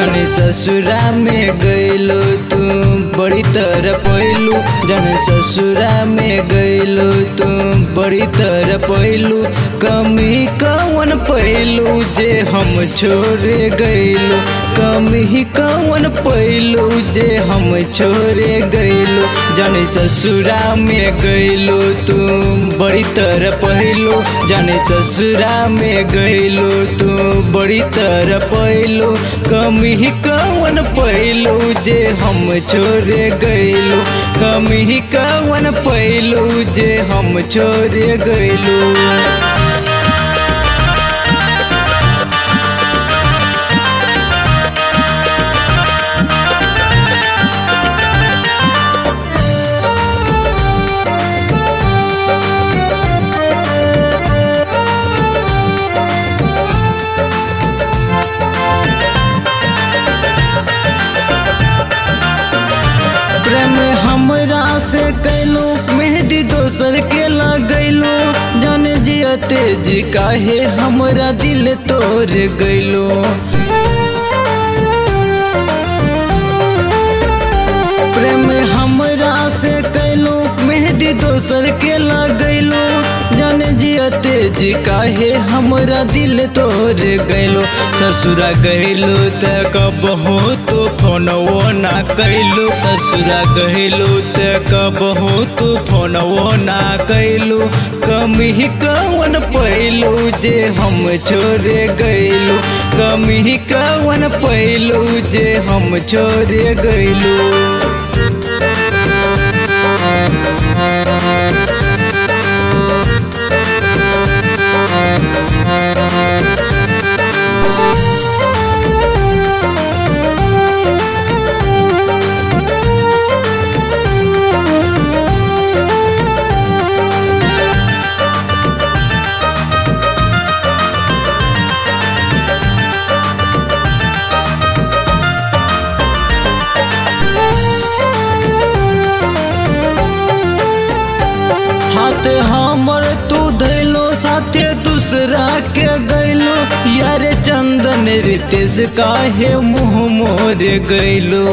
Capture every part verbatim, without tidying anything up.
जाने ससुरा में गइलो तू बड़ी तरह पैलू, जाने ससुरा में गइलो तू बड़ी तरह पैलू। कमी कौन पैलू जे हम छोड़े गइलो, कमी कौन पैलू जे हम छोड़े गइलो। जाने ससुरा में गइलो तू बड़ी तरह पैलू, जाने ससुरा में गइलो तू बड़ी तरह पैलू। कमी कौन पैलू जे हम छोड़े गइलो, कमी कौन पैलू जे हम छोड़े गइलो। प्रेम हमरा से कैलू, मेहंदी दोसर के लगैलू। जाने जियते जी काहे हमरा दिल तोड़ गइलो। प्रेम हमरा से कैलू, मेहंदी दोसर के लगैलू। जाने जियते जी काहे हमरा दिल तोड़ गइलो। ससुरा गइलो त कबहू तो फोनवो ना कैलू, ससुरा गइलो त कबहू तो फोनवो ना कैलू। कमी कौन पैलू जे हम छोड़े गइलो, कमी कौन पैलू जे हम छोड़े गइलो। हाथ हमर तू धैलो, साथे दूसरा के गइलो। यार चंदन रितेश काहे मुँह मोर गइलो।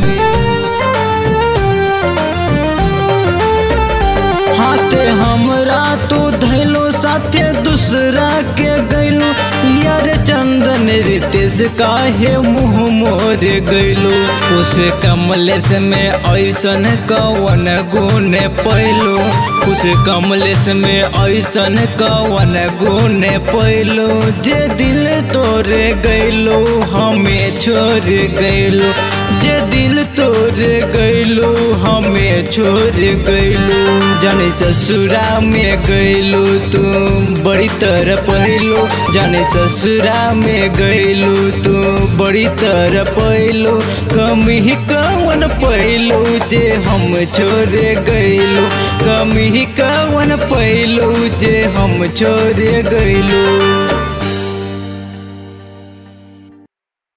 हाथ हमरा तू धैलो, साथे दूसरा के गइलो। यार चंदन रितेश काहे मुँह मोर गइलो। उस कमलेश में ऐसन कौन गुण पैलो, उस कमलेश में ऐसन कौन गुण पैलो। जे दिल तोड़े गइलो हमें छोड़ गइलो, जे दिल तोड़े गइलो हमें छोड़ गइलो। जाने ससुरा में गइलो तू बड़ी तरह पैलो, जाने ससुरा में गइलो तू बड़ी तरह पैलो। कमी कौन पैलो जे हम छोड़े गइलो, कमी कौन पैलो जे हम छोड़े गइलो।